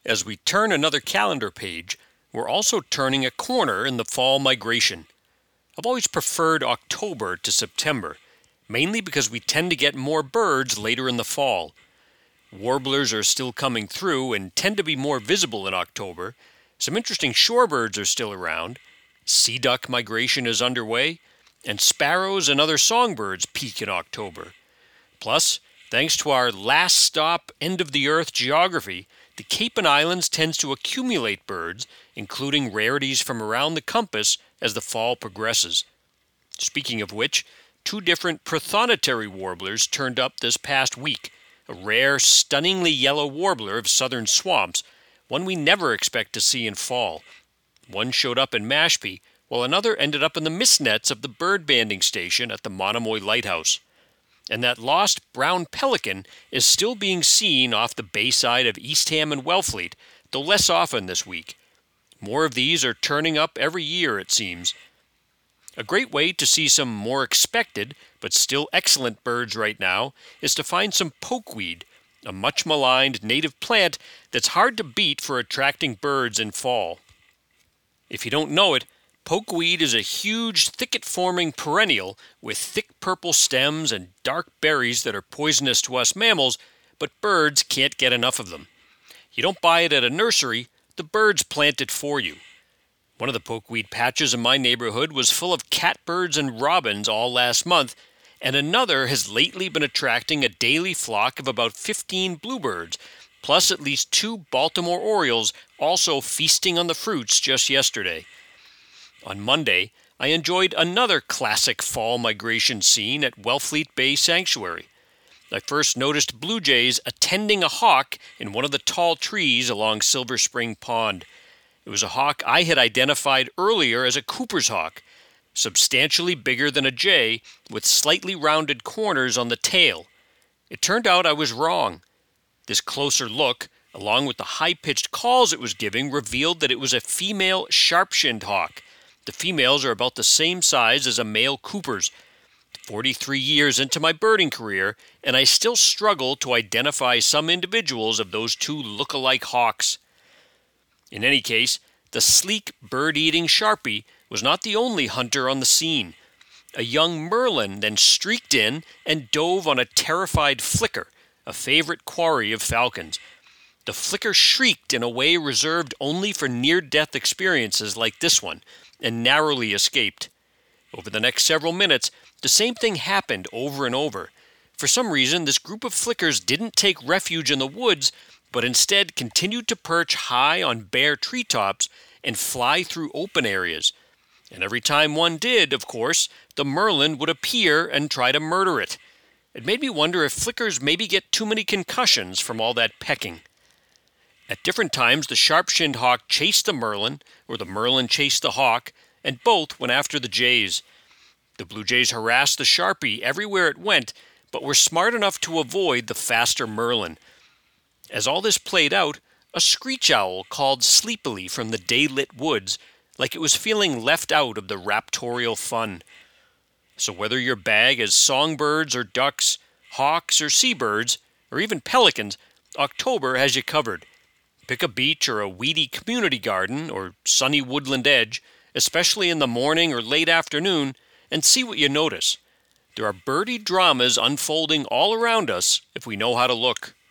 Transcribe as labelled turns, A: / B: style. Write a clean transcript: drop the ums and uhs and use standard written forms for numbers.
A: As we turn another calendar page, we're also turning a corner in the fall migration. I've always preferred October to September, mainly because we tend to get more birds later in the fall. Warblers are still coming through and tend to be more visible in October. Some interesting shorebirds are still around. Sea duck migration is underway, and sparrows and other songbirds peak in October. Plus, thanks to our last stop, end of the earth geography, the Cape and Islands tends to accumulate birds, including rarities from around the compass as the fall progresses. Speaking of which, 2 different prothonotary warblers turned up this past week, a rare, stunningly yellow warbler of southern swamps, one we never expect to see in fall. One showed up in Mashpee, while another ended up in the mist nets of the bird banding station at the Monomoy Lighthouse. And that lost brown pelican is still being seen off the bayside of Eastham and Wellfleet, though less often this week. More of these are turning up every year, it seems. A great way to see some more expected, but still excellent birds right now, is to find some pokeweed, a much maligned native plant that's hard to beat for attracting birds in fall. If you don't know it, pokeweed is a huge, thicket-forming perennial with thick purple stems and dark berries that are poisonous to us mammals, but birds can't get enough of them. You don't buy it at a nursery, the birds plant it for you. One of the pokeweed patches in my neighborhood was full of catbirds and robins all last month, and another has lately been attracting a daily flock of about 15 bluebirds, plus at least 2 Baltimore orioles also feasting on the fruits just yesterday. On Monday, I enjoyed another classic fall migration scene at Wellfleet Bay Sanctuary. I first noticed blue jays attending a hawk in one of the tall trees along Silver Spring Pond. It was a hawk I had identified earlier as a Cooper's hawk, substantially bigger than a jay, with slightly rounded corners on the tail. It turned out I was wrong. This closer look, along with the high-pitched calls it was giving, revealed that it was a female sharp-shinned hawk. The females are about the same size as a male Cooper's. 43 years into my birding career, and I still struggle to identify some individuals of those 2 look-alike hawks. In any case, the sleek bird-eating Sharpie was not the only hunter on the scene. A young merlin then streaked in and dove on a terrified flicker, a favorite quarry of falcons. The flicker shrieked in a way reserved only for near-death experiences like this one, and narrowly escaped. Over the next several minutes, the same thing happened over and over. For some reason, this group of flickers didn't take refuge in the woods, but instead continued to perch high on bare treetops and fly through open areas. And every time one did, of course, the merlin would appear and try to murder it. It made me wonder if flickers maybe get too many concussions from all that pecking. At different times, the sharp-shinned hawk chased the merlin, or the merlin chased the hawk, and both went after the jays. The blue jays harassed the Sharpie everywhere it went, but were smart enough to avoid the faster merlin. As all this played out, a screech owl called sleepily from the day-lit woods, like it was feeling left out of the raptorial fun. So whether your bag is songbirds or ducks, hawks or seabirds, or even pelicans, October has you covered. Pick a beach or a weedy community garden or sunny woodland edge, especially in the morning or late afternoon, and see what you notice. There are birdie dramas unfolding all around us if we know how to look.